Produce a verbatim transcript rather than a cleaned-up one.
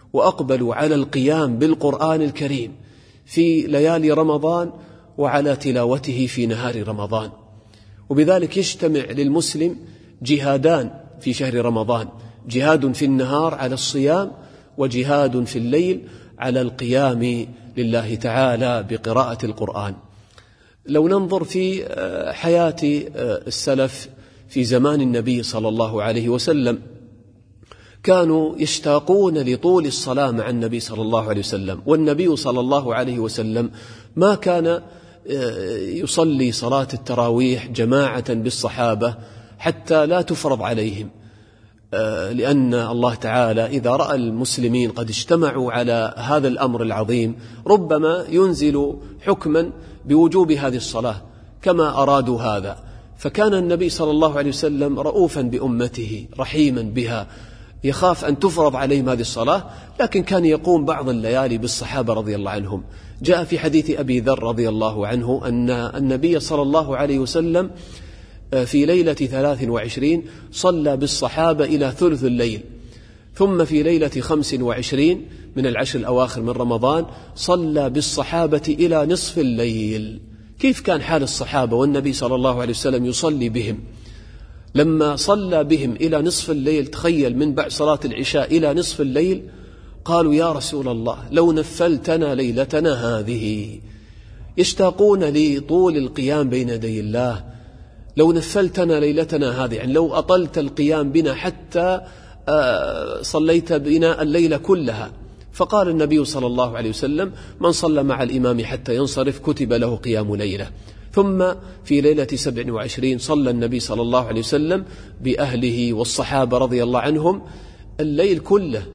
وأقبلوا على القيام بالقرآن الكريم في ليالي رمضان وعلى تلاوته في نهار رمضان. وبذلك يجتمع للمسلم جهادان في شهر رمضان: جهاد في النهار على الصيام، وجهاد في الليل على القيام لله تعالى بقراءة القرآن. لو ننظر في حياة السلف في زمان النبي صلى الله عليه وسلم، كانوا يشتاقون لطول الصلاة مع النبي صلى الله عليه وسلم، والنبي صلى الله عليه وسلم ما كان يصلي صلاة التراويح جماعة بالصحابة حتى لا تفرض عليهم، لأن الله تعالى إذا رأى المسلمين قد اجتمعوا على هذا الأمر العظيم ربما ينزل حكما بوجوب هذه الصلاة كما أرادوا هذا. فكان النبي صلى الله عليه وسلم رؤوفا بأمته رحيما بها، يخاف أن تفرض عليهم هذه الصلاة، لكن كان يقوم بعض الليالي بالصحابة رضي الله عنهم. جاء في حديث أبي ذر رضي الله عنه أن النبي صلى الله عليه وسلم في ليلة ثلاث وعشرين صلى بالصحابة إلى ثلث الليل، ثم في ليلة خمس وعشرين من العشر الأواخر من رمضان صلى بالصحابة إلى نصف الليل. كيف كان حال الصحابة والنبي صلى الله عليه وسلم يصلي بهم؟ لما صلى بهم إلى نصف الليل، تخيل من بعد صلاة العشاء إلى نصف الليل، قالوا: يا رسول الله لو نفلتنا ليلتنا هذه. يشتاقون لطول القيام بين يدي الله. لو نفلتنا ليلتنا هذه، يعني لو أطلت القيام بنا حتى صليت بنا الليلة كلها. فقال النبي صلى الله عليه وسلم: من صلى مع الإمام حتى ينصرف كتب له قيام ليلة. ثم في ليلة سبع وعشرين صلى النبي صلى الله عليه وسلم بأهله والصحابة رضي الله عنهم الليل كله.